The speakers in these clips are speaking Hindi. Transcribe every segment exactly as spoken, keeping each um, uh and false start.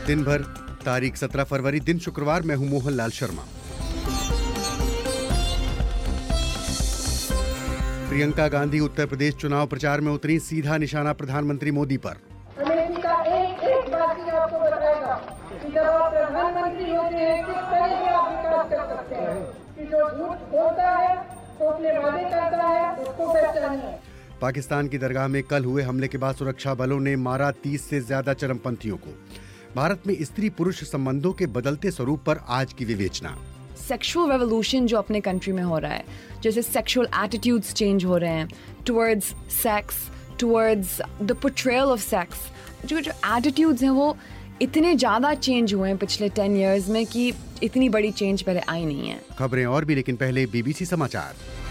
दिन भर तारीख सत्रह फरवरी, दिन शुक्रवार। मैं हूं मोहनलाल शर्मा। प्रियंका गांधी उत्तर प्रदेश चुनाव प्रचार में उतरी, सीधा निशाना प्रधानमंत्री मोदी पर। अमेठी का एक एक बात आपको बताएगा कि जब आप प्रधानमंत्री होते हैं किस तरह से आप विकास कर सकते हैं, कि जो झूठ बोलता है तो अपने वादे करता है, उसको पहचानिए। पाकिस्तान की दरगाह में कल हुए हमले के बाद सुरक्षा बलों ने मारा तीस से ज्यादा चरमपंथियों को। भारत में स्त्री पुरुष संबंधों के बदलते स्वरूप पर आज की विवेचना। सेक्सुअल रेवोल्यूशन जो अपने कंट्री में हो रहा है, जैसे सेक्सुअल एटीट्यूड्स चेंज हो रहे हैं towards sex, towards the portrayal of sex, जो जो एटीट्यूड्स हैं वो इतने ज़्यादा चेंज हुए हैं पिछले टेन इयर्स में कि इतनी बड़ी चेंज पहले आई नहीं है। खबरें और भी, लेकिन पहले बीबीसी समाचार।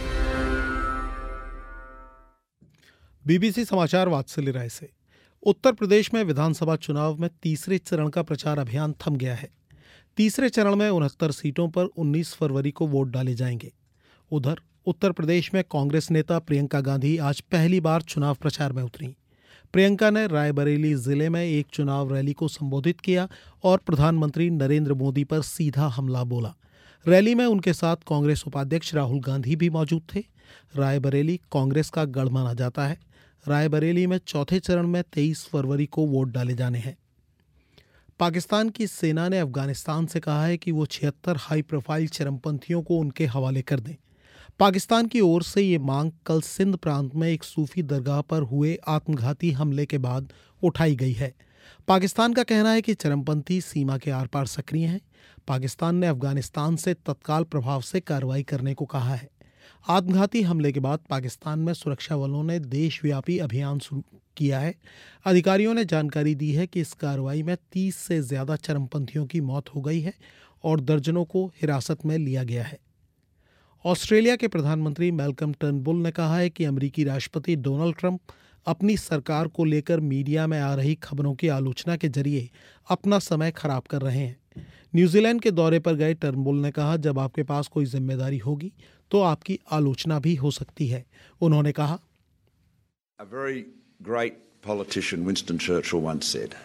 बीबीसी समाचार वात्सल्य राय से। उत्तर प्रदेश में विधानसभा चुनाव में तीसरे चरण का प्रचार अभियान थम गया है। तीसरे चरण में उनहत्तर सीटों पर उन्नीस फरवरी को वोट डाले जाएंगे। उधर उत्तर प्रदेश में कांग्रेस नेता प्रियंका गांधी आज पहली बार चुनाव प्रचार में उतरी। प्रियंका ने रायबरेली जिले में एक चुनाव रैली को संबोधित किया और प्रधानमंत्री नरेंद्र मोदी पर सीधा हमला बोला। रैली में उनके साथ कांग्रेस उपाध्यक्ष राहुल गांधी भी मौजूद थे। रायबरेली कांग्रेस का गढ़ माना जाता है। रायबरेली में चौथे चरण में तेईस फरवरी को वोट डाले जाने हैं। पाकिस्तान की सेना ने अफगानिस्तान से कहा है कि वो छिहत्तर हाई प्रोफाइल चरमपंथियों को उनके हवाले कर दें। पाकिस्तान की ओर से ये मांग कल सिंध प्रांत में एक सूफी दरगाह पर हुए आत्मघाती हमले के बाद उठाई गई है। पाकिस्तान का कहना है कि चरमपंथी सीमा के आर पार सक्रिय हैं। पाकिस्तान ने अफगानिस्तान से तत्काल प्रभाव से कार्रवाई करने को कहा है। आत्मघाती हमले के बाद पाकिस्तान में सुरक्षा बलों ने देशव्यापी अभियान शुरू किया है। अधिकारियों ने जानकारी दी है कि इस कार्रवाई में तीस से ज्यादा चरमपंथियों की मौत हो गई है और दर्जनों को हिरासत में लिया गया है। ऑस्ट्रेलिया के प्रधानमंत्री मैल्कम टर्नबुल ने कहा है कि अमेरिकी राष्ट्रपति डोनाल्ड ट्रंप अपनी सरकार को लेकर मीडिया में आ रही खबरों की आलोचना के जरिए अपना समय खराब कर रहे हैं। न्यूजीलैंड के दौरे पर गए टर्नबुल ने कहा, जब आपके पास कोई जिम्मेदारी होगी तो आपकी आलोचना भी हो सकती है। उन्होंने कहा, A very great politician, Winston Churchill, once said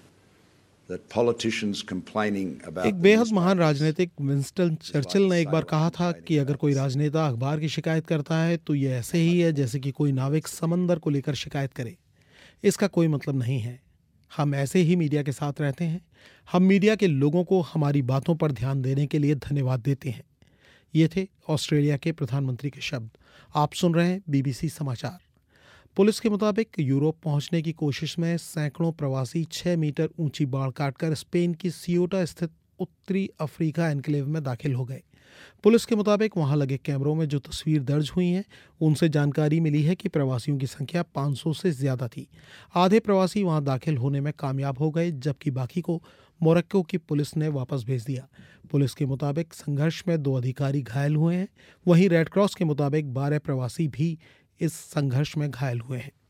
that politicians complaining about एक बेहद महान राजनीतिक विंस्टन चर्चिल ने एक बार कहा था कि अगर कोई राजनेता अखबार की शिकायत करता है तो यह ऐसे ही है जैसे कि कोई नाविक समंदर को लेकर शिकायत करे। इसका कोई मतलब नहीं है। हम ऐसे ही मीडिया के साथ रहते हैं। हम मीडिया के लोगों को हमारी बातों पर ध्यान देने के लिए धन्यवाद देते हैं। ये थे ऑस्ट्रेलिया के प्रधानमंत्री के शब्द। आप सुन रहे हैं बीबीसी समाचार। पुलिस के मुताबिक यूरोप पहुंचने की कोशिश में सैकड़ों प्रवासी छह मीटर ऊंची बाड़ काटकर स्पेन की सियोटा स्थित उत्तरी अफ्रीका एनक्लेव में दाखिल हो गए। पुलिस के मुताबिक वहां लगे कैमरों में जो तस्वीर दर्ज हुई हैं, उनसे जानकारी मिली है कि प्रवासियों की संख्या पाँच सौ से ज्यादा थी। आधे प्रवासी वहां दाखिल होने में कामयाब हो गए, जबकि बाकी को मोरक्को की पुलिस ने वापस भेज दिया। पुलिस के मुताबिक संघर्ष में दो अधिकारी घायल हुए हैं। वहीं रेड क्रॉस के मुताबिक बारह प्रवासी भी इस संघर्ष में घायल हुए हैं।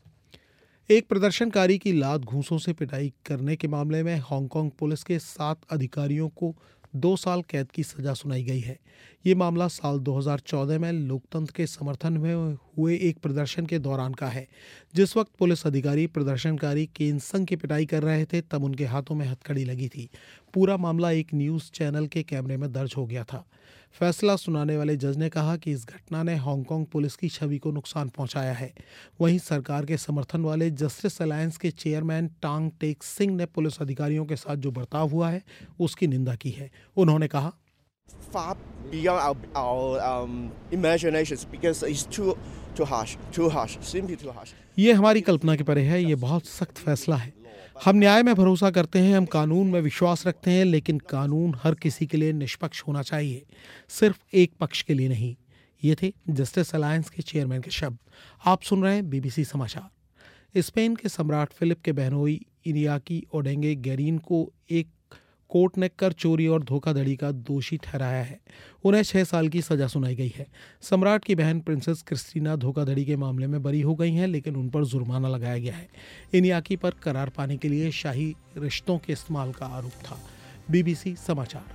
एक प्रदर्शनकारी की लात घूंसों से पिटाई करने के मामले में हांगकांग पुलिस के सात अधिकारियों को दो साल कैद की सजा सुनाई गई है। ये मामला साल दो हज़ार चौदह में लोकतंत्र के समर्थन में हुए एक प्रदर्शन के दौरान का है। जिस वक्त पुलिस अधिकारी प्रदर्शनकारी केन संग की पिटाई कर रहे थे, तब उनके हाथों में हथकड़ी लगी थी। पूरा मामला एक न्यूज़ चैनल के कैमरे में दर्ज हो गया था। फैसला सुनाने वाले जज ने कहा कि इस घटना ने हांगकांग पुलिस की छवि को नुकसान पहुंचाया है। वहीं सरकार के समर्थन वाले जस्टिस अलायंस के चेयरमैन टांग टेक सिंह ने पुलिस अधिकारियों के साथ जो बर्ताव हुआ है उसकी निंदा की है। उन्होंने कहा, far beyond our, our um, imaginations because it's too too harsh, too harsh, simply too harsh. ये हमारी कल्पना के परे है। ये बहुत सख्त फैसला है। हम न्याय में भरोसा करते हैं, हम कानून में विश्वास रखते हैं, लेकिन कानून हर किसी के लिए निष्पक्ष होना चाहिए, सिर्फ एक पक्ष के लिए नहीं। ये थे जस्टिस अलायंस के चेयरमैन के शब्द। आप सुन रहे हैं बीबीसी समाचार। स्पेन के सम्राट फिलिप के बहनोई इनियाकी ओडेंगे गैरीन को एक कोर्ट ने कर चोरी और धोखाधड़ी का दोषी ठहराया है। उन्हें छह साल की सजा सुनाई गई है। सम्राट की बहन प्रिंसेस क्रिस्टीना धोखाधड़ी के मामले में बरी हो गई हैं, लेकिन उन पर जुर्माना लगाया गया है। इनियाकी पर करार पाने के लिए शाही रिश्तों के इस्तेमाल का आरोप था। बीबीसी समाचार।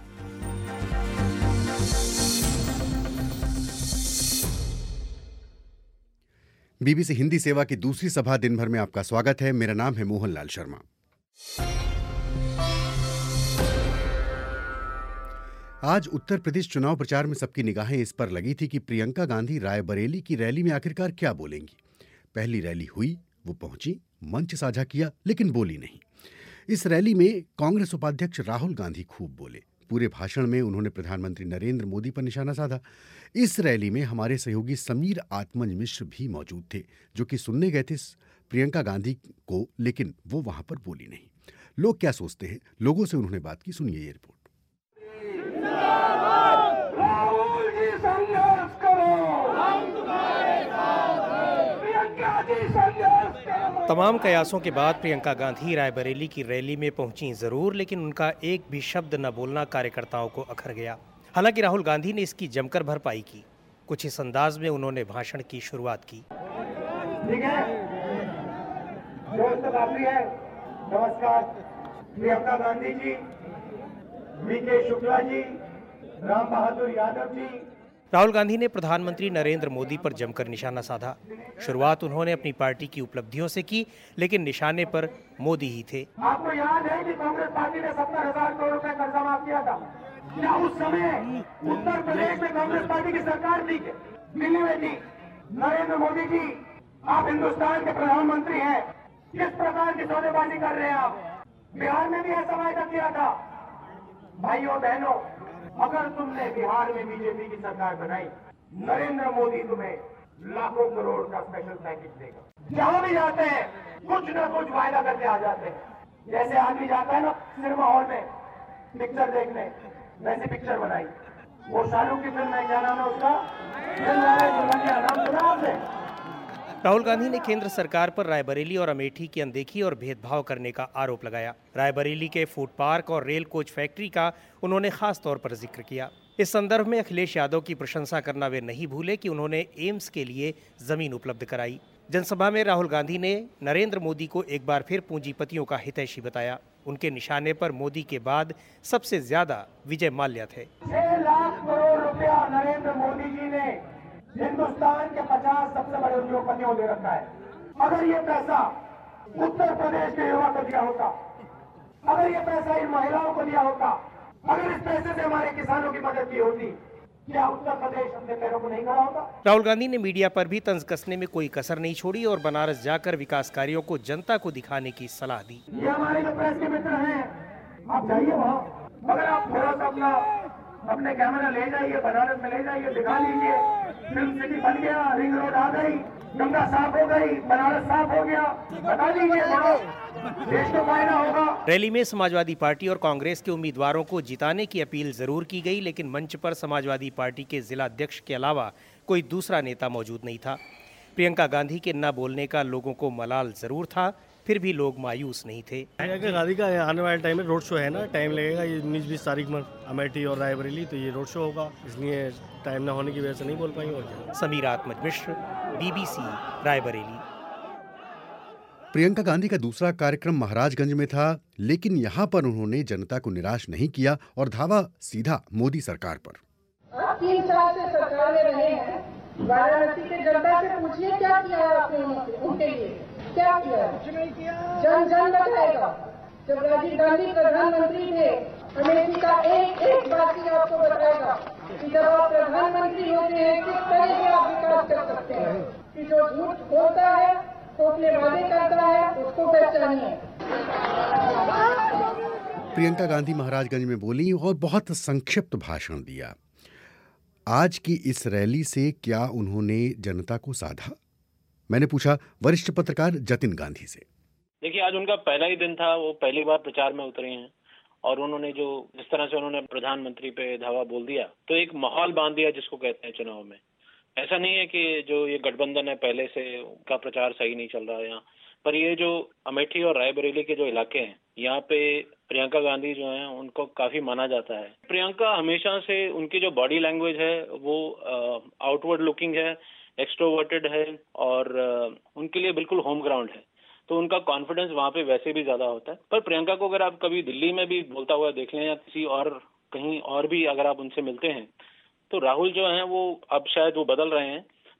बीबीसी हिंदी सेवा की दूसरी सभा दिन भर में आपका स्वागत है। मेरा नाम है मोहनलाल शर्मा। आज उत्तर प्रदेश चुनाव प्रचार में सबकी निगाहें इस पर लगी थी कि प्रियंका गांधी रायबरेली की रैली में आखिरकार क्या बोलेंगी। पहली रैली हुई, वो पहुंची, मंच साझा किया, लेकिन बोली नहीं। इस रैली में कांग्रेस उपाध्यक्ष राहुल गांधी खूब बोले। पूरे भाषण में उन्होंने प्रधानमंत्री नरेंद्र मोदी पर निशाना साधा। इस रैली में हमारे सहयोगी समीर आत्मज मिश्र भी मौजूद थे, जो कि सुनने गए थे प्रियंका गांधी को, लेकिन वो वहां पर बोली नहीं। लोग क्या सोचते हैं, लोगों से उन्होंने बात की, सुनिए ये रिपोर्ट। तमाम कयासों के बाद प्रियंका गांधी रायबरेली की रैली में पहुंची जरूर, लेकिन उनका एक भी शब्द न बोलना कार्यकर्ताओं को अखर गया। हालांकि राहुल गांधी ने इसकी जमकर भरपाई की। कुछ इस अंदाज में उन्होंने भाषण की शुरुआत की। ठीक है, दोस्त काफी है। नमस्कार, प्रियंका गांधी जी, वी के शुक्ला जी, राम बहादुर यादव जी। राहुल गांधी ने प्रधानमंत्री नरेंद्र मोदी पर जमकर निशाना साधा। शुरुआत उन्होंने अपनी पार्टी की उपलब्धियों से की, लेकिन निशाने पर मोदी ही थे। आपको याद है कि कांग्रेस पार्टी ने सत्तर हजार करोड़ रुपए कर्जा माफ किया था। क्या उस समय उत्तर प्रदेश में कांग्रेस पार्टी की सरकार थी? दिल्ली में थी। नरेंद्र मोदी जी, आप हिंदुस्तान के प्रधानमंत्री हैं, किस प्रकार की सौदेबाजी कर रहे हैं आप? बिहार में भी ऐसा वायदा किया था। भाइयों बहनों, अगर तुमने बिहार में बीजेपी की सरकार बनाई, नरेंद्र मोदी तुम्हें लाखों करोड़ का स्पेशल पैकेज देगा। जहां भी जाते हैं कुछ न कुछ वायदा करके आ जाते हैं। जैसे आदमी जाता है ना सिनेमा हॉल में पिक्चर देखने, वैसी पिक्चर बनाई। वो शाहरुख की फिल्म है, क्या नाम है उसका? नाम सुना आपने? राहुल गांधी ने केंद्र सरकार पर रायबरेली और अमेठी की अनदेखी और भेदभाव करने का आरोप लगाया। रायबरेली के फूड पार्क और रेल कोच फैक्ट्री का उन्होंने खास तौर पर जिक्र किया। इस संदर्भ में अखिलेश यादव की प्रशंसा करना वे नहीं भूले कि उन्होंने एम्स के लिए जमीन उपलब्ध कराई। जनसभा में राहुल गांधी ने नरेंद्र मोदी को एक बार फिर पूंजीपतियों का हितैषी बताया। उनके निशाने पर मोदी के बाद सबसे ज्यादा विजय माल्या थे। छह लाख करोड़ रुपया नरेंद्र मोदी जी ने हिंदुस्तान के पचास सबसे बड़े उद्योगपतियों को दे रखा है। अगर ये पैसा उत्तर प्रदेश के युवा को दिया होता, अगर ये पैसा इन महिलाओं को दिया होता, अगर इस पैसे से हमारे किसानों की मदद की होती, क्या उत्तर प्रदेश अपने पैरों को नहीं खड़ा होता? राहुल गांधी ने मीडिया पर भी तंज कसने में कोई कसर नहीं छोड़ी और बनारस जाकर विकास कार्यों को जनता को दिखाने की सलाह दी। ये हमारे जो प्रेस के मित्र हैं, आप जाइए वहाँ, अगर आप थोड़ा सा अपना अपने कैमरा ले जाइए, बनारस में ले जाइए, दिखा लीजिए। फिल्म सिटी बन गया, रिंग रोड आ गई, गंगा साफ हो गई, बनारस साफ हो गया, बता दीजिए, देश को फायदा होगा। रैली में समाजवादी पार्टी और कांग्रेस के उम्मीदवारों को जिताने की अपील जरूर की गई, लेकिन मंच पर समाजवादी पार्टी के जिला अध्यक्ष के अलावा कोई दूसरा नेता मौजूद नहीं था। प्रियंका गांधी के न बोलने का लोगों को मलाल जरूर था, फिर भी लोग मायूस नहीं थे। प्रियंका गांधी का आने वाले टाइम में रोड शो है ना, टाइम लगेगा। ये उन्नीस बीस तारीख में अमेठी और रायबरेली, तो ये रोड शो होगा, इसलिए टाइम ना होने की वजह से नहीं बोल पाएंगे। और क्या। समीर आत्मज मिश्र, बीबीसी, रायबरेली। प्रियंका गांधी का दूसरा कार्यक्रम महाराजगंज में था, लेकिन यहाँ पर उन्होंने जनता को निराश नहीं किया और धावा सीधा मोदी सरकार पर। आप तीन साल से सरकार में रहे हैं, वाराणसी के जनता से पूछिए क्या किया है आपने उनके लिए, क्या किया है? जन जन बताएगा। जब राजीव गांधी प्रधानमंत्री थे, अमेठी का एक एक बात आपको बताएगा कि जब आप प्रधानमंत्री होते हैं किस तरह से आप विकास कर सकते हैं। कि जो झूठ बोलता है, तो अपने वादे करता है, उसको पहचानिए। प्रियंका गांधी महाराजगंज में बोली और बहुत संक्षिप्त भाषण दिया। आज की इस रैली से क्या उन्होंने जनता को साधा? मैंने पूछा वरिष्ठ पत्रकार जतिन गांधी से। देखिए, आज उनका पहला ही दिन था, वो पहली बार प्रचार में उतरे हैं और उन्होंने जो जिस तरह से उन्होंने प्रधानमंत्री पे धावा बोल दिया, तो एक माहौल बांध दिया जिसको कहते हैं चुनाव में। ऐसा नहीं है कि जो ये गठबंधन है पहले से उनका प्रचार सही नहीं चल रहा है यहाँ पर। ये जो अमेठी और रायबरेली के जो इलाके हैं, यहाँ पे प्रियंका गांधी जो हैं उनको काफी माना जाता है। प्रियंका हमेशा से, उनकी जो बॉडी लैंग्वेज है वो आउटवर्ड लुकिंग है, एक्सट्रोवर्टेड है और उनके लिए बिल्कुल होम ग्राउंड है, तो उनका कॉन्फिडेंस वहाँ पे वैसे भी ज्यादा होता है। पर प्रियंका को अगर आप कभी दिल्ली में भी बोलता हुआ देख लें या किसी और कहीं और भी अगर आप उनसे मिलते हैं, तो राहुल जो हैं वो अब शायद वो बदल रहे हैं,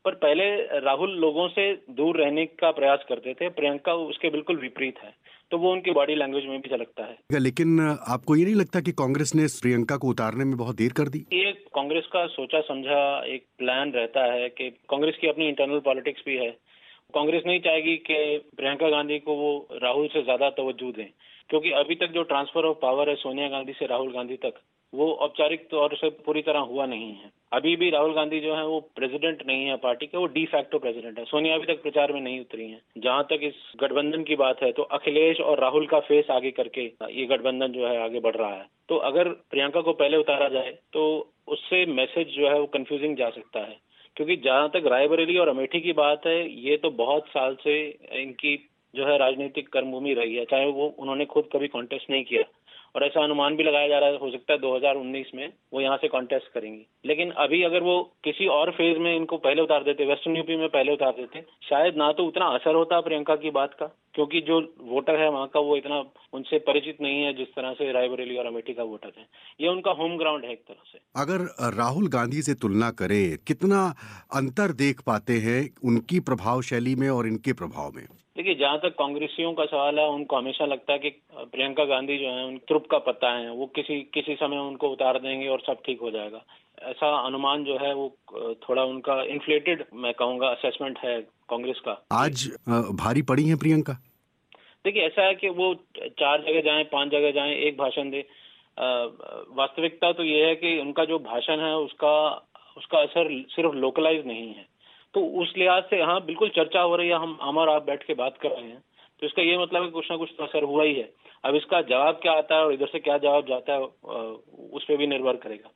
पर पहले राहुल लोगों से दूर रहने का प्रयास करते थे, प्रियंका उसके बिल्कुल विपरीत है, तो वो उनकी बॉडी लैंग्वेज में भी झलकता है। लेकिन आपको ये नहीं लगता कि कांग्रेस ने प्रियंका को उतारने में बहुत देर कर दी? ये कांग्रेस का सोचा समझा एक प्लान रहता है कि कांग्रेस की अपनी इंटरनल पॉलिटिक्स भी है। कांग्रेस नहीं चाहेगी कि प्रियंका गांधी को वो राहुल से ज्यादा तवज्जो दें, क्योंकि अभी तक जो ट्रांसफर ऑफ पावर है सोनिया गांधी से राहुल गांधी तक, वो औपचारिक तौर से पूरी तरह हुआ नहीं है। अभी भी राहुल गांधी जो है वो प्रेसिडेंट नहीं है पार्टी के, वो डी फैक्टो प्रेसिडेंट है। सोनिया अभी तक प्रचार में नहीं उतरी हैं। जहां तक इस गठबंधन की बात है तो अखिलेश और राहुल का फेस आगे करके ये गठबंधन जो है आगे बढ़ रहा है। तो अगर प्रियंका को पहले उतारा जाए तो उससे मैसेज जो है वो कंफ्यूजिंग जा सकता है, क्योंकि जहां तक रायबरेली और अमेठी की बात है, ये तो बहुत साल से इनकी जो है राजनीतिक कर्मभूमि रही है, चाहे वो उन्होंने खुद कभी कॉन्टेस्ट नहीं किया, और ऐसा अनुमान भी लगाया जा रहा है हो सकता है दो हज़ार उन्नीस में वो यहाँ से कॉन्टेस्ट करेंगी। लेकिन अभी अगर वो किसी और फेज में इनको पहले उतार देते, वेस्टर्न यूपी में पहले उतार देते, शायद ना तो उतना असर होता प्रियंका की बात का, क्योंकि जो वोटर है वहाँ का वो इतना उनसे परिचित नहीं है जिस तरह से रायबरेली और अमेठी का वोटर है। ये उनका होम ग्राउंड है एक तरह से। अगर राहुल गांधी से तुलना करें, कितना अंतर देख पाते हैं उनकी प्रभावशैली में और इनके प्रभाव में? देखिए, जहाँ तक कांग्रेसियों का सवाल है, उनको हमेशा लगता है कि प्रियंका गांधी जो है उन त्रुप का पत्ता है, वो किसी किसी समय उनको उतार देंगे और सब ठीक हो जाएगा। ऐसा अनुमान जो है वो थोड़ा उनका इन्फ्लेटेड, मैं कहूँगा, असेसमेंट है कांग्रेस का। आज भारी पड़ी है प्रियंका? देखिए, ऐसा है कि वो चार जगह जाएं, पांच जगह जाएं, एक भाषण दे, वास्तविकता तो ये है कि उनका जो भाषण है उसका उसका असर सिर्फ लोकलाइज नहीं है। तो उस लिहाज से हाँ बिल्कुल चर्चा हो रही है, हम हम और आप बैठ के बात कर रहे हैं, तो इसका ये मतलब है कुछ ना कुछ तो असर हुआ ही है। अब इसका जवाब क्या आता है और इधर से क्या जवाब जाता है उस पर भी निर्भर करेगा।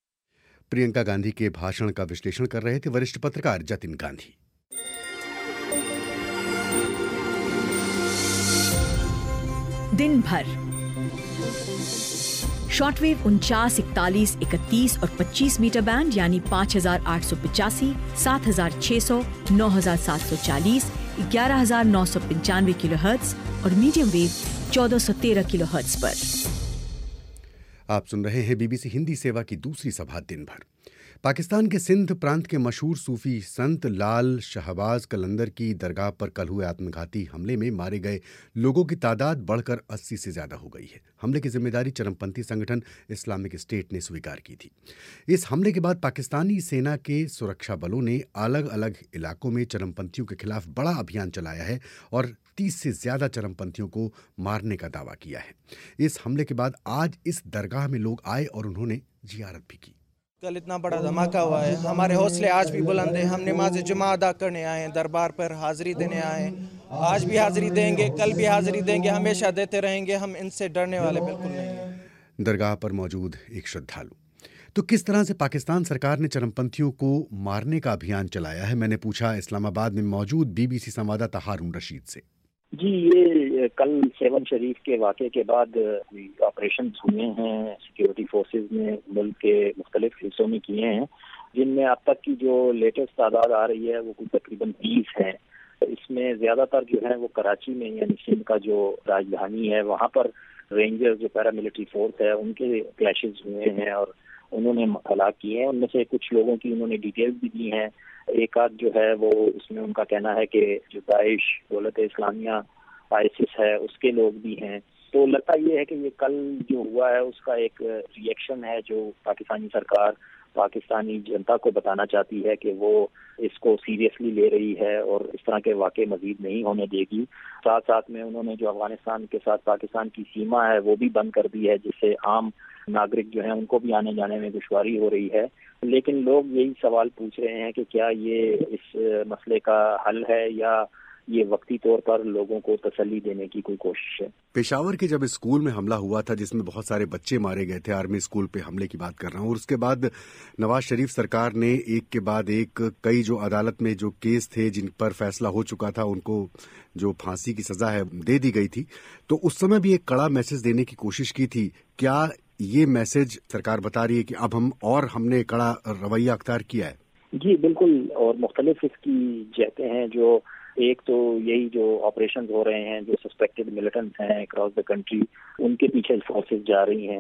प्रियंका गांधी के भाषण का विश्लेषण कर रहे थे वरिष्ठ पत्रकार जतिन गांधी। दिन भर शॉर्टवेव उनचास, इकतालीस, इकतीस और पच्चीस मीटर बैंड यानी पाँच हजार आठ सौ पिचासी, सात हजार छह सौ, नौ हजार सात सौ चालीस, ग्यारह हजार नौ सौ पंचानवे किलोहर्ट्ज और मीडियम वेव चौदह सौ तेरह किलोहर्ट्ज पर। आप सुन रहे हैं बीबीसी हिंदी सेवा की दूसरी सभा दिन भर। पाकिस्तान के सिंध प्रांत के मशहूर सूफी संत लाल शहबाज कलंदर की दरगाह पर कल हुए आत्मघाती हमले में मारे गए लोगों की तादाद बढ़कर अस्सी से ज्यादा हो गई है। हमले की जिम्मेदारी चरमपंथी संगठन इस्लामिक स्टेट ने स्वीकार की थी। इस हमले के बाद पाकिस्तानी सेना के सुरक्षा बलों ने अलग अलग इलाकों में चरमपंथियों के खिलाफ बड़ा अभियान चलाया है और तीस से ज्यादा चरमपंथियों को मारने का दावा किया है। इस हमले के बाद आज इस दरगाह में लोग आए और उन्होंने जियारत भी की। कल इतना बड़ा धमाका हुआ है, हमारे हौसले आज भी बुलंद हैं। हम नमाज जुमा अदा करने आए हैं, दरबार पर हाजिरी देने आए हैं। आज भी हाजिरी देंगे, कल भी हाजिरी देंगे, हमेशा देते रहेंगे। हम इनसे डरने वाले बिल्कुल नहीं हैं। दरगाह पर मौजूद एक श्रद्धालु। तो किस तरह से पाकिस्तान सरकार ने चरमपंथियों को मारने का अभियान चलाया है, मैंने पूछा इस्लामाबाद में मौजूद बीबीसी संवाददाता हारून रशीद से। जी, ये कल सेवन शरीफ के वाक़े के बाद ऑपरेशन हुए हैं, सिक्योरिटी फोर्सेस ने मुल्क के मुख्तलिफ हिस्सों में किए हैं, जिनमें अब तक की जो लेटेस्ट तादाद आ रही है वो कुछ तकरीबन बीस है। इसमें ज़्यादातर जो है वो कराची में, यानी सिंध का जो राजधानी है, वहाँ पर रेंजर्स जो पैरामिलिट्री फोर्स है उनके क्लैशेस हुए हैं और उन्होंने हलाक किए हैं। उनमें से कुछ लोगों की उन्होंने डिटेल्स भी दी हैं। एक आध जो है वो उसमें उनका कहना है कि जो दाइश, दौलत इस्लामिया, आईसिस है, उसके लोग भी हैं। तो लगता ये है कि ये कल जो हुआ है उसका एक रिएक्शन है जो पाकिस्तानी सरकार पाकिस्तानी जनता को बताना चाहती है कि वो इसको सीरियसली ले रही है और इस तरह के वाक़े मजीद नहीं होने देगी। साथ साथ में उन्होंने जो अफगानिस्तान के साथ पाकिस्तान की सीमा है वो भी बंद कर दी है, जिससे आम नागरिक जो है उनको भी आने जाने में दुश्वारी हो रही है। लेकिन लोग यही सवाल पूछ रहे हैं कि क्या ये इस मसले का हल है या ये वक्ती तौर पर लोगों को तसल्ली देने की कोई कोशिश है। पेशावर के जब स्कूल में हमला हुआ था जिसमें बहुत सारे बच्चे मारे गए थे, आर्मी स्कूल पे हमले की बात कर रहा हूँ, और उसके बाद नवाज शरीफ सरकार ने एक के बाद एक कई जो अदालत में जो केस थे जिन पर फैसला हो चुका था उनको जो फांसी की सजा है दे दी गई थी, तो उस समय भी एक कड़ा मैसेज देने की कोशिश की थी। क्या ये मैसेज सरकार बता रही है कि अब हम और हमने कड़ा रवैया अख्तियार किया है? जी बिल्कुल, और मुख्तलिफ इसकी जहतें हैं। जो एक तो यही जो ऑपरेशन हो रहे हैं, जो सस्पेक्टेड मिलिटेंट्स हैं अक्रॉस द कंट्री, उनके पीछे फोर्सेस जा रही हैं।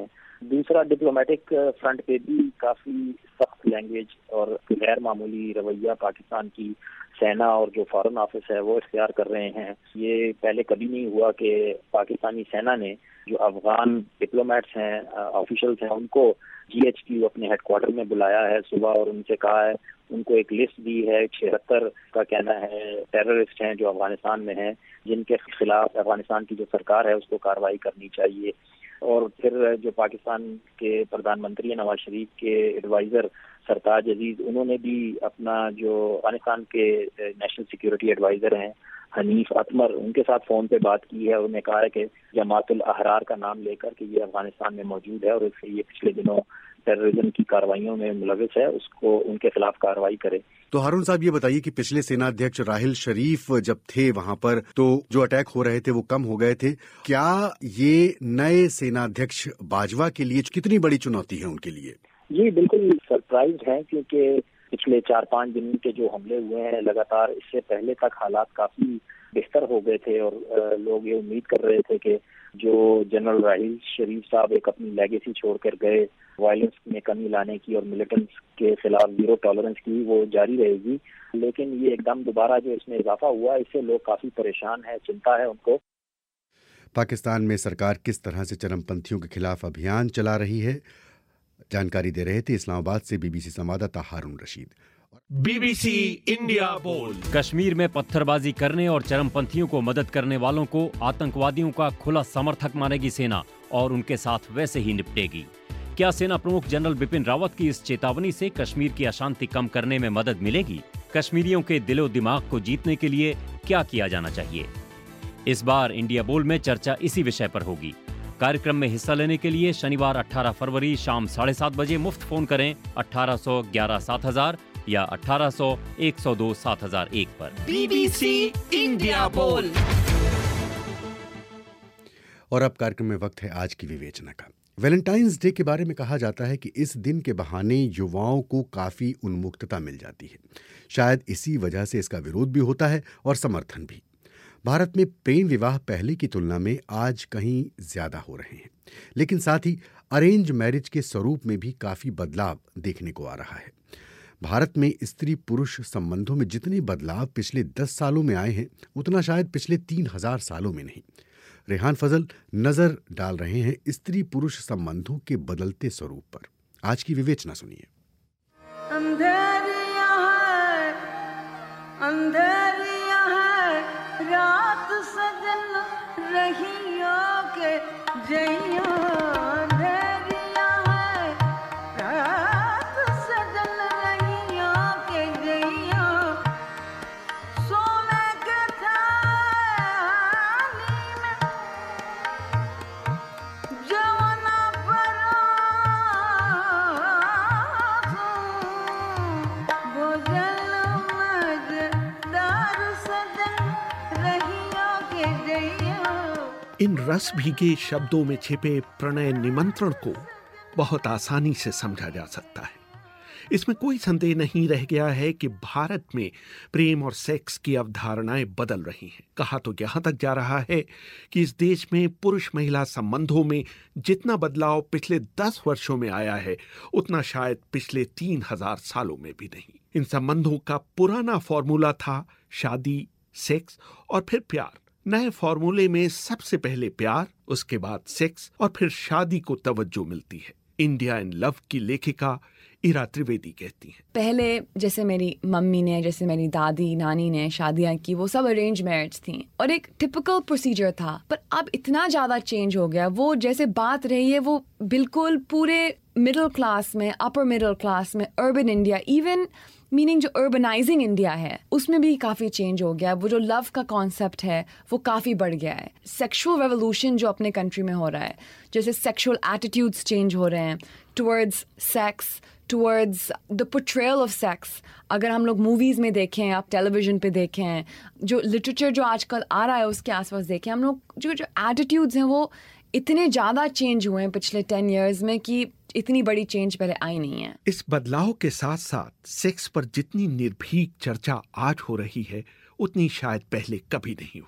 दूसरा, डिप्लोमेटिक फ्रंट पे भी काफी सख्त लैंग्वेज और गैर मामूली रवैया पाकिस्तान की सेना और जो फॉरेन ऑफिस है वो इख्तियार कर रहे हैं। ये पहले कभी नहीं हुआ कि पाकिस्तानी सेना ने जो अफगान डिप्लोमेट्स हैं, ऑफिशियल्स हैं, उनको जीएचक्यू अपने हेडक्वार्टर में बुलाया है सुबह और उनसे कहा है, उनको एक लिस्ट दी है, छिहत्तर का कहना है टेररिस्ट हैं जो अफगानिस्तान में हैं, जिनके खिलाफ अफगानिस्तान की जो सरकार है उसको कार्रवाई करनी चाहिए। और फिर जो पाकिस्तान के प्रधानमंत्री नवाज शरीफ के एडवाइजर सरताज अजीज, उन्होंने भी अपना जो अफगानिस्तान के नेशनल सिक्योरिटी एडवाइजर हैं हनीफ अतमर, उनके साथ फोन पे बात की है। उन्होंने कहा है कि जमातुल अहरार का नाम लेकर कि ये अफगानिस्तान में मौजूद है और इससे ये पिछले दिनों टेररिज्म की कार्रवाइयों में मुलविस है, उसको उनके खिलाफ कार्रवाई करे। तो हारून साहब ये बताइए कि पिछले सेना अध्यक्ष राहिल शरीफ जब थे वहां पर तो जो अटैक हो रहे थे वो कम हो गए थे, क्या ये नए सेना अध्यक्ष बाजवा के लिए कितनी बड़ी चुनौती है उनके लिए? जी बिल्कुल सरप्राइज है, क्योंकि पिछले चार पांच दिन के जो हमले हुए हैं लगातार, इससे पहले तक हालात काफी बेहतर हो गए थे और लोग ये उम्मीद कर रहे थे कि जो जनरल राहिल शरीफ साहब एक अपनी लेगेसी छोड़कर गए वायलेंस में कमी लाने की और मिलिटेंट्स के खिलाफ जीरो टॉलरेंस की, वो जारी रहेगी। लेकिन ये एकदम दोबारा जो इसमें इजाफा हुआ, इससे लोग काफी परेशान हैं, चिंता है उनको। पाकिस्तान में सरकार किस तरह से चरमपंथियों के खिलाफ अभियान चला रही है, जानकारी दे रहे थे इस्लामाबाद से बीबीसी संवाददाता हारून रशीद। बीबीसी इंडिया बोल। कश्मीर में पत्थरबाजी करने और चरमपंथियों को मदद करने वालों को आतंकवादियों का खुला समर्थक मानेगी सेना और उनके साथ वैसे ही निपटेगी। क्या सेना प्रमुख जनरल बिपिन रावत की इस चेतावनी से कश्मीर की अशांति कम करने में मदद मिलेगी? कश्मीरियों के दिलो दिमाग को जीतने के लिए क्या किया जाना चाहिए? इस बार इंडिया बोल में चर्चा इसी विषय पर होगी। कार्यक्रम में हिस्सा लेने के लिए शनिवार अठारह फरवरी शाम साढ़े सात बजे मुफ्त फोन करें अठारह सौ ग्यारह सात हजार या अठारह सौ एक सौ दो सात हजार एक पर। बीबीसी इंडिया बोल। और अब कार्यक्रम में वक्त है आज की विवेचना का। वैलेंटाइंस डे के बारे में कहा जाता है कि इस दिन के बहाने युवाओं को काफी उन्मुक्तता मिल जाती है। शायद इसी वजह से इसका विरोध भी होता है और समर्थन भी। भारत में प्रेम विवाह पहले की तुलना में आज कहीं ज्यादा हो रहे हैं, लेकिन साथ ही अरेंज मैरिज के स्वरूप में भी काफी बदलाव देखने को आ रहा है। भारत में स्त्री पुरुष संबंधों में जितने बदलाव पिछले दस सालों में आए हैं, उतना शायद पिछले तीन हजार सालों में नहीं। रेहान फजल नजर डाल रहे हैं स्त्री पुरुष संबंधों के बदलते स्वरूप पर। आज की विवेचना सुनिए। अंधेरिया है, अंधेरिया है, रात सजन रहियो के जइयो। अंधेरिया है, रात सजन रहियो के जइयो। सोने के थाली में जवना परोसो, भोजन मजेदार सजन रहियो के जइयो। इन रस भीगे शब्दों में छिपे प्रणय निमंत्रण को बहुत आसानी से समझा जा सकता है। इसमें कोई संदेह नहीं रह गया है कि भारत में प्रेम और सेक्स की अवधारणाएं बदल रही हैं। कहा तो यहां तक जा रहा है कि इस देश में पुरुष महिला संबंधों में जितना बदलाव पिछले दस वर्षों में आया है, उतना शायद पिछले तीन हजार सालों में भी नहीं। इन संबंधों का पुराना फॉर्मूला था शादी, सेक्स और फिर प्यार। नए फॉर्मूले में सबसे पहले प्यार, उसके बाद सेक्स और फिर शादी को तवज्जो मिलती है। इंडिया इन लव की लेखिका इरा त्रिवेदी कहती हैं, पहले जैसे मेरी मम्मी ने, जैसे मेरी दादी नानी ने शादियां की, वो सब अरेंज मैरिज थी और एक टिपिकल प्रोसीजर था। पर अब इतना ज़्यादा चेंज हो गया, वो जैसे बात रही है वो बिल्कुल पूरे मिडिल क्लास में, अपर मिडिल क्लास में, अर्बन इंडिया, इवन मीनिंग जो अर्बनाइजिंग इंडिया है उसमें भी काफ़ी चेंज हो गया। वो जो लव का कॉन्सेप्ट है वो काफ़ी बढ़ गया है। सेक्सुअल रेवोल्यूशन जो अपने कंट्री में हो रहा है, जैसे सेक्सुअल एटीट्यूड्स चेंज हो रहे हैं towards sex, towards the portrayal of sex. अगर हम लोग मूवीज़ में देखें, आप टेलीविज़न पे देखें, जो लिटरेचर जो आजकल आ रहा है उसके आसपास देखें, हम लोग जो जो एटीट्यूड्स हैं वो इतने ज़्यादा चेंज हुए हैं पिछले टेन ईयर्स में कि इतनी बड़ी चेंज पहले आई नहीं है। इस बदलाव के साथ साथ सेक्स पर जितनी निर्भीक चर्चा आज हो रही है, उतनी शायद पहले कभी नहीं हुई।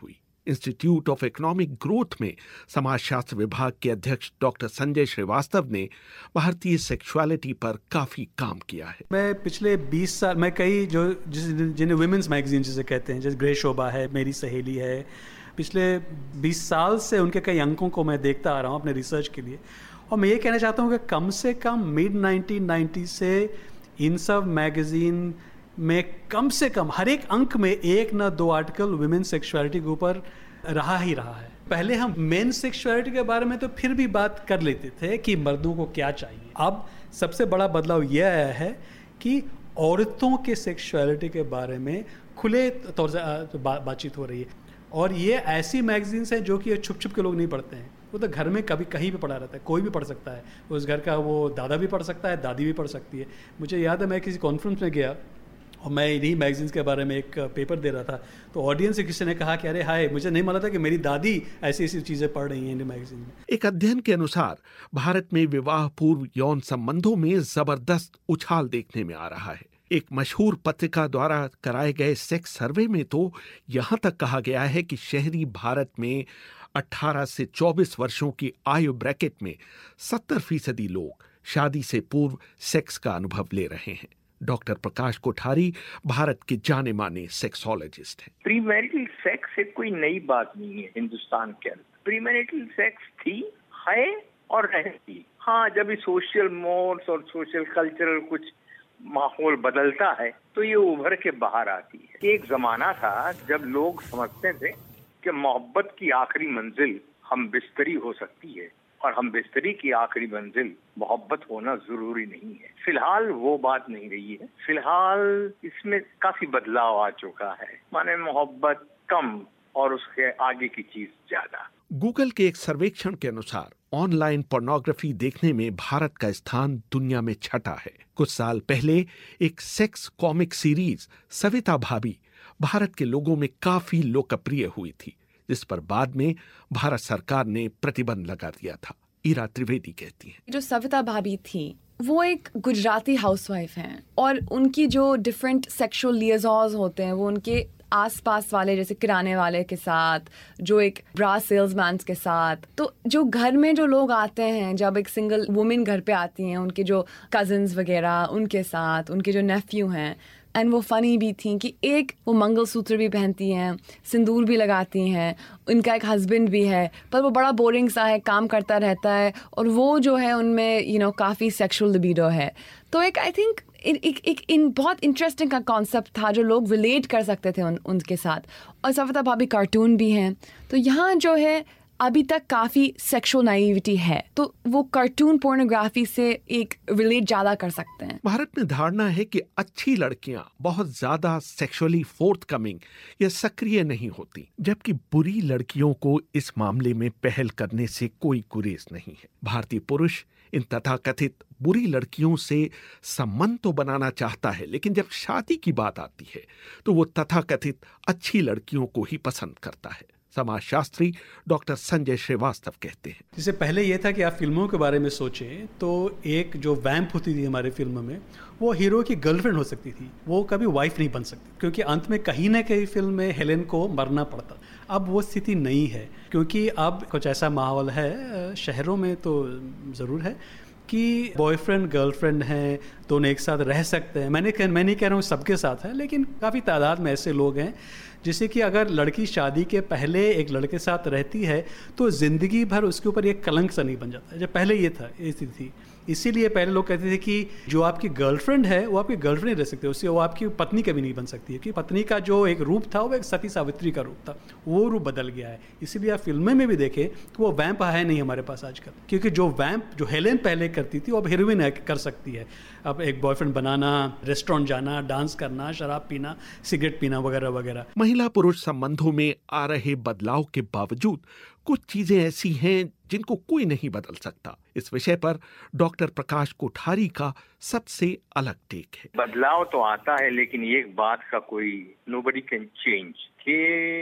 इंस्टीट्यूट ऑफ इकोनॉमिक ग्रोथ में समाजशास्त्र विभाग के अध्यक्ष डॉक्टर संजय श्रीवास्तव ने भारतीय सेक्सुअलिटी पर काफी काम किया है। मैं पिछले बीस साल मैं कई जो जिन्हें वुमेन्स मैगजीन जिसे कहते हैं, जैसे ग्रे शोभा है, मेरी सहेली है, पिछले बीस साल से उनके कई अंकों को मैं देखता आ रहा हूँ अपने रिसर्च के लिए। और मैं ये कहना चाहता हूँ कि कम से कम मिड नाइनटीन नाइंटी से इन सब मैगजीन में कम से कम हर एक अंक में एक ना दो आर्टिकल वुमेन सेक्सुअलिटी के ऊपर रहा ही रहा है। पहले हम मेन सेक्सुअलिटी के बारे में तो फिर भी बात कर लेते थे कि मर्दों को क्या चाहिए। अब सबसे बड़ा बदलाव यह आया है कि औरतों के सेक्सुअलिटी के बारे में खुले तौर से बा, बातचीत हो रही है। और ये ऐसी मैगजीन्स हैं जो कि छुप छुप के लोग नहीं पढ़ते हैं, वो तो घर में कभी कहीं भी पढ़ा रहता है, कोई भी पढ़ सकता है। उस घर का वो दादा भी पढ़ सकता है, दादी भी पढ़ सकती है। मुझे याद है मैं किसी कॉन्फ्रेंस में गया और मैं इन्हीं मैगजीन्स के बारे में एक पेपर दे रहा था, तो ऑडियंस से किसी ने कहा कि अरे हाय, मुझे नहीं मालूम था कि मेरी दादी ऐसी ऐसी चीज़ें पढ़ रही हैं इन मैगजीन में। एक अध्ययन के अनुसार भारत में विवाह पूर्व यौन संबंधों में जबरदस्त उछाल देखने में आ रहा है। एक मशहूर पत्रिका द्वारा कराए गए सेक्स सर्वे में तो यहाँ तक कहा गया है कि शहरी भारत में अठारह से चौबीस वर्षों की आयु ब्रैकेट में सत्तर फीसदी लोग शादी से पूर्व सेक्स का अनुभव ले रहे हैं। डॉक्टर प्रकाश कोठारी भारत के जाने माने सेक्सोलॉजिस्ट हैं। प्रीमैरिटल सेक्स एक कोई नई बात नहीं है हिंदुस्तान के अंदर। प्रीमैरिटल सेक्स थी, है और रहेगी। हाँ, जब ये सोशल मोड्स और सोशल कल्चरल कुछ माहौल बदलता है तो ये उभर के बाहर आती है। एक जमाना था जब लोग समझते थे कि मोहब्बत की आखिरी मंजिल हम बिस्तरी हो सकती है और हम बिस्तरी की आखिरी मंजिल मोहब्बत होना जरूरी नहीं है। फिलहाल वो बात नहीं रही है। फिलहाल इसमें काफी बदलाव आ चुका है, माने मोहब्बत कम और उसके आगे की चीज ज्यादा। गूगल के एक सर्वेक्षण के अनुसार ऑनलाइन पोर्नोग्राफी देखने में भारत का स्थान दुनिया में छठा है। कुछ साल पहले एक सेक्स कॉमिक सीरीज सविता भाभी भारत के लोगों में काफी लोकप्रिय हुई थी, जिस पर बाद में भारत सरकार ने प्रतिबंध लगा दिया था। ईरा त्रिवेदी कहती हैं, जो सविता भाभी थी वो एक गुजराती हाउसवाइफ हैं और उनकी जो डिफरेंट सेक्सुअल लिएजॉन्स होते हैं वो उनके आसपास वाले, जैसे किराने वाले के साथ, जो एक ब्रा सेल्समैन के साथ, तो जो घर में जो लोग आते हैं, जब एक सिंगल वुमेन घर पे आती हैं, उनके जो कजिन्स वगैरह उनके साथ, उनके जो नेफ्यू हैं, एंड वो फ़नी भी थी कि एक वो मंगलसूत्र भी पहनती हैं, सिंदूर भी लगाती हैं, उनका एक हस्बैंड भी है, पर वो बड़ा बोरिंग सा है, काम करता रहता है और वो जो है उनमें यू नो काफ़ी सेक्सुअल लिबिडो है। तो एक आई थिंक एक एक इन बहुत इंटरेस्टिंग का कॉन्सेप्ट था जो लोग रिलेट कर सकते थे उन उनके साथ। और सविता भाभी कार्टून भी हैं, तो यहाँ जो है अभी तक काफ़ी सेक्सुअल नाइविटी है, तो वो कार्टून पोर्नोग्राफी से एक रिलेट ज़्यादा कर सकते हैं। भारत में धारणा है कि अच्छी लड़कियां बहुत ज्यादा सेक्सुअली फोर्थकमिंग या सक्रिय नहीं होती, जबकि बुरी लड़कियों को इस मामले में पहल करने से कोई गुरेज नहीं है। भारतीय पुरुष इन तथाकथित बुरी लड़कियों से संबंध तो बनाना चाहता है, लेकिन जब शादी की बात आती है तो वो तथाकथित अच्छी लड़कियों को ही पसंद करता है। समाजशास्त्री डॉक्टर संजय श्रीवास्तव कहते हैं, जैसे पहले ये था कि आप फिल्मों के बारे में सोचें तो एक जो वैम्प होती थी हमारे फिल्म में, वो हीरो की गर्लफ्रेंड हो सकती थी, वो कभी वाइफ नहीं बन सकती, क्योंकि अंत में कहीं ना कहीं फिल्म में हेलेन को मरना पड़ता। अब वो स्थिति नहीं है, क्योंकि अब कुछ ऐसा माहौल है, शहरों में तो ज़रूर है कि बॉयफ्रेंड गर्लफ्रेंड हैं, दोनों एक साथ रह सकते हैं। मैंने कह मैं नहीं कह रहा हूँ सबके साथ है, लेकिन काफ़ी तादाद में ऐसे लोग हैं जिससे कि अगर लड़की शादी के पहले एक लड़के साथ रहती है तो ज़िंदगी भर उसके ऊपर एक कलंक सा नहीं बन जाता है। जब पहले ये था, ये स्थिति थी, इसीलिए पहले लोग कहते थे कि जो आपकी गर्लफ्रेंड है वो आपकी गर्लफ्रेंड नहीं रह सकती, उससे वो आपकी पत्नी कभी नहीं बन सकती है, कि पत्नी का जो एक रूप था वो एक सती सावित्री का रूप था, वो रूप बदल गया है। इसीलिए आप फिल्में में भी देखें तो वो वैम्प है नहीं हमारे पास आजकल, क्योंकि जो वैम्प जो हेलेन पहले करती थी वो अब हीरोइन कर सकती है। अब एक बॉयफ्रेंड बनाना, रेस्टोरेंट जाना, डांस करना, शराब पीना, सिगरेट पीना वगैरह वगैरह। महिला पुरुष संबंधों में आ रहे बदलाव के बावजूद कुछ चीजें ऐसी हैं जिनको कोई नहीं बदल सकता। इस विषय पर डॉक्टर प्रकाश कोठारी का सबसे अलग टेक है। बदलाव तो आता है, लेकिन एक बात का कोई नोबडी कैन चेंज कि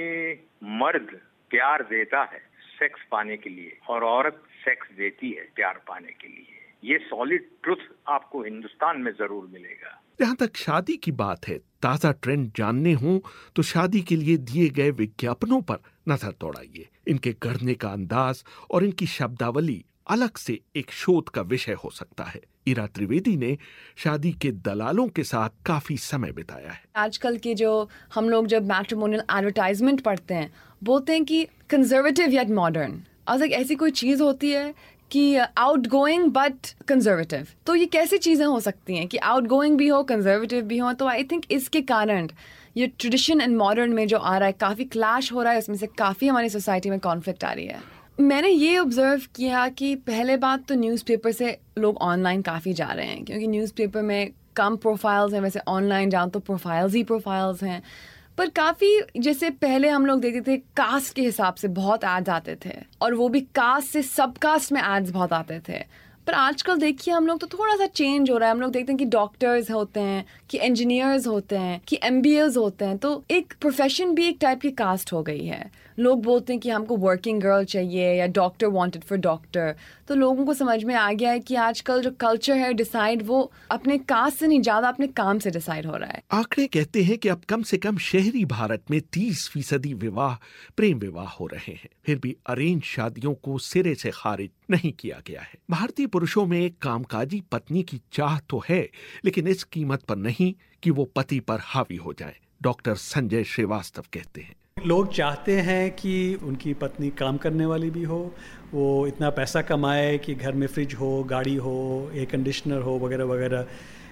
मर्द प्यार देता है सेक्स पाने के लिए और औरत सेक्स देती है प्यार पाने के लिए। ये सॉलिड ट्रुथ आपको हिंदुस्तान में जरूर मिलेगा। जहां तक शादी की बात है, ताजा ट्रेंड जानने हो तो शादी के लिए दिए गए विज्ञापनों पर नजर दौड़ाइए। इनके गढ़ने का अंदाज और इनकी शब्दावली अलग से एक शोध का विषय हो सकता है। इरा त्रिवेदी ने शादी के दलालों के साथ काफी समय बिताया है। आजकल के जो हम लोग जब मैट्रिमोनियल एडवर्टाइजमेंट पढ़ते हैं, बोलते हैं कि कंजर्वेटिव येट मॉडर्न। और ऐसी कोई चीज़ होती है कि आउट गोइंग बट कंजर्वेटिव, तो ये कैसी चीज़ें हो सकती हैं कि आउट गोइंग भी हो, कंजर्वेटिव भी हो? तो आई थिंक इसके कारण ये ट्रेडिशन एंड मॉडर्न में जो आ रहा है, काफ़ी क्लैश हो रहा है, उसमें से काफ़ी हमारी सोसाइटी में कॉन्फ्लिक्ट आ रही है। मैंने ये ऑब्जर्व किया कि पहले बात तो न्यूज़पेपर से लोग ऑनलाइन काफ़ी जा रहे हैं, क्योंकि न्यूज़पेपर में कम प्रोफाइल्स हैं, वैसे ऑनलाइन जाओ तो प्रोफाइल्स ही प्रोफाइल्स हैं। पर काफ़ी जैसे पहले हम लोग देखते थे कास्ट के हिसाब से बहुत एड्स आते थे, और वो भी कास्ट से सब कास्ट में एड्स बहुत आते थे। पर आजकल देखिए हम लोग तो थोड़ा सा चेंज हो रहा है। हम लोग देखते हैं कि डॉक्टर्स होते हैं, कि इंजीनियर्स होते हैं, कि एमबीएस होते हैं, तो एक प्रोफेशन भी एक टाइप की कास्ट हो गई है। लोग बोलते हैं कि हमको वर्किंग गर्ल चाहिए या डॉक्टर वांटेड फॉर डॉक्टर। तो लोगों को समझ में आ गया है कि आजकल जो कल्चर है डिसाइड वो अपने कास्ट से नहीं, ज़्यादा अपने काम से डिसाइड हो रहा है। आंकड़े कहते हैं कि अब कम से कम शहरी भारत में तीस फीसदी विवाह प्रेम विवाह हो रहे हैं। फिर भी अरेंज शादियों को सिरे से खारिज नहीं किया गया है। भारतीय पुरुषों में एक कामकाजी पत्नी की चाह तो है, लेकिन इस कीमत पर नहीं कि वो पति पर हावी हो जाए। डॉक्टर संजय श्रीवास्तव कहते हैं, लोग चाहते हैं कि उनकी पत्नी काम करने वाली भी हो, वो इतना पैसा कमाए कि घर में फ्रिज हो, गाड़ी हो, एयर कंडीशनर हो, वगैरह वगैरह,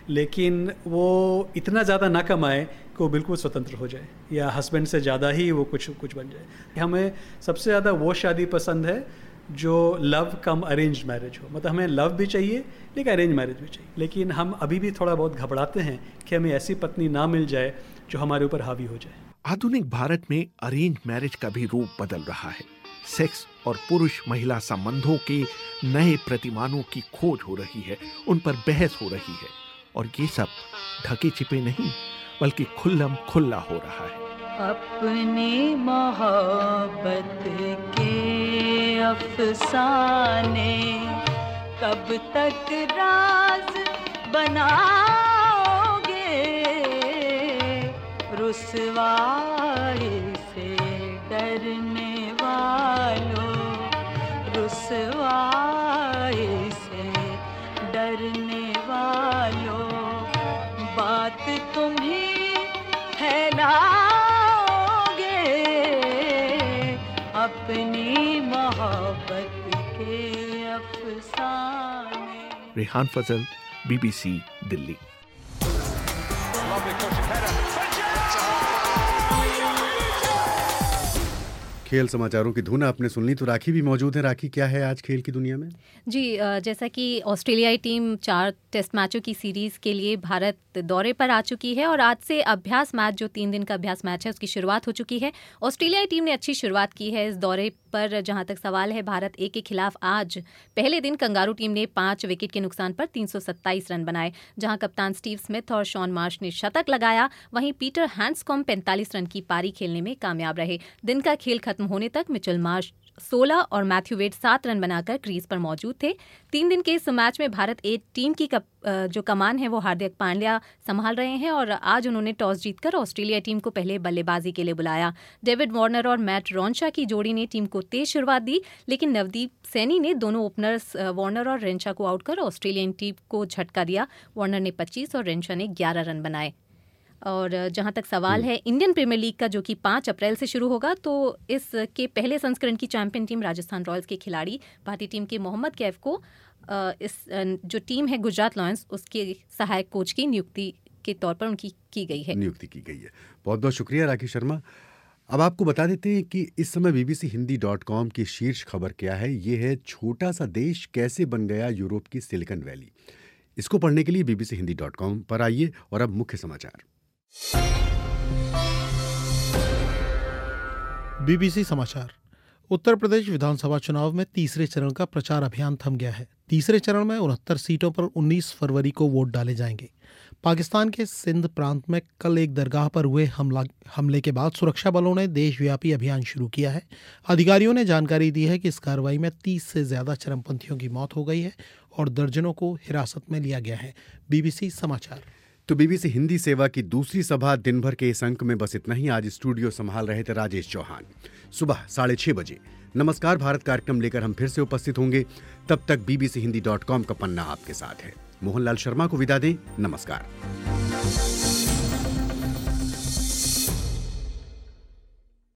लेकिन वो इतना ज़्यादा ना कमाए कि वो बिल्कुल स्वतंत्र हो जाए या हस्बैंड से ज़्यादा ही वो कुछ कुछ बन जाए। हमें सबसे ज़्यादा वो शादी पसंद है जो लव कम अरेंज मैरिज हो। मतलब हमें लव भी चाहिए लेकिन अरेंज मैरिज भी चाहिए, लेकिन हम अभी भी थोड़ा बहुत घबराते हैं कि हमें ऐसी पत्नी ना मिल जाए जो हमारे ऊपर हावी हो जाए। आधुनिक भारत में अरेंज मैरिज का भी रूप बदल रहा है। सेक्स और पुरुष महिला संबंधों के नए प्रतिमानों की खोज हो रही है, उन पर बहस हो रही है, और ये सब ढके छिपे नहीं बल्कि खुल्लम खुल्ला हो रहा है। अपनी मोहब्बत के अफसाने कब तक राज बनाओगे, रुसवाई से डरने वालों, रुसवाई से डरने वालों, बात तुम्हें फैलाओगे अपनी मोहब्बत के अफसाने। रेहान फजल, बीबीसी दिल्ली। खेल समाचारों की धुन आपने सुन ली, तो राखी भी मौजूद है। राखी, क्या है आज खेल की दुनिया में? जी, जैसा कि ऑस्ट्रेलियाई टीम चार टेस्ट मैचों की सीरीज़ के लिए भारत दौरे पर आ चुकी है और आज से अभ्यास मैच, जो तीन दिन का अभ्यास मैच है, उसकी शुरुआत हो चुकी है। ऑस्ट्रेलियाई टीम ने अच्छी शुरुआत की है इस दौरे पर। जहां तक सवाल है, भारत ए के खिलाफ आज पहले दिन कंगारू टीम ने पाँच विकेट के नुकसान पर तीन सौ सत्ताईस रन बनाए, जहां कप्तान स्टीव स्मिथ और शॉन मार्श ने शतक लगाया। वहीं पीटर हैंड्सकॉम्ब पैंतालीस रन की पारी खेलने में कामयाब रहे। दिन का खेल खत्म होने तक मिचेल मार्श सोलह और मैथ्यू वेड सात रन बनाकर क्रीज पर मौजूद थे। तीन दिन के इस मैच में भारत ए टीम की कप, जो कमान है वो हार्दिक पांड्या संभाल रहे हैं और आज उन्होंने टॉस जीतकर ऑस्ट्रेलिया टीम को पहले बल्लेबाजी के लिए बुलाया। डेविड वार्नर और मैट रॉन्शा की जोड़ी ने टीम को तेज शुरुआत दी, लेकिन नवदीप सैनी ने दोनों ओपनर्स वार्नर और रेंशा को आउट कर ऑस्ट्रेलियन टीम को झटका दिया। वार्नर ने पच्चीस और रेंशा ने ग्यारह रन बनाए। और जहां तक सवाल है इंडियन प्रीमियर लीग का, जो कि पाँच अप्रैल से शुरू होगा, तो इसके पहले संस्करण की चैंपियन टीम राजस्थान रॉयल्स के खिलाड़ी भारतीय टीम के मोहम्मद कैफ को इस जो टीम है गुजरात लॉयंस, उसके सहायक कोच की नियुक्ति के तौर पर उनकी की गई है नियुक्ति की गई है। बहुत बहुत शुक्रिया राखी शर्मा। अब आपको बता देते हैं कि इस समय बीबीसी हिंदी डॉट कॉम की शीर्ष खबर क्या है। ये है, छोटा सा देश कैसे बन गया यूरोप की सिलिकॉन वैली। इसको पढ़ने के लिए बीबीसी हिंदी डॉट कॉम पर आइए। और अब मुख्य समाचार। बीबीसी समाचार। उत्तर प्रदेश विधानसभा चुनाव में तीसरे चरण का प्रचार अभियान थम गया है। तीसरे चरण में उनहत्तर सीटों पर उन्नीस फरवरी को वोट डाले जाएंगे। पाकिस्तान के सिंध प्रांत में कल एक दरगाह पर हुए हमला हमले के बाद सुरक्षा बलों ने देशव्यापी अभियान शुरू किया है। अधिकारियों ने जानकारी दी है कि इस कार्रवाई में तीस से ज्यादा चरमपंथियों की मौत हो गई है और दर्जनों को हिरासत में लिया गया है। बीबीसी समाचार। तो बीबीसी हिंदी सेवा की दूसरी सभा दिन भर के इस अंक में बस इतना ही। आज स्टूडियो संभाल रहे थे राजेश चौहान। सुबह साढ़े छह बजे नमस्कार भारत कार्यक्रम लेकर हम फिर से उपस्थित होंगे। तब तक बीबीसी हिंदी डॉट कॉम का पन्ना आपके साथ है। मोहनलाल शर्मा को विदा दें। नमस्कार।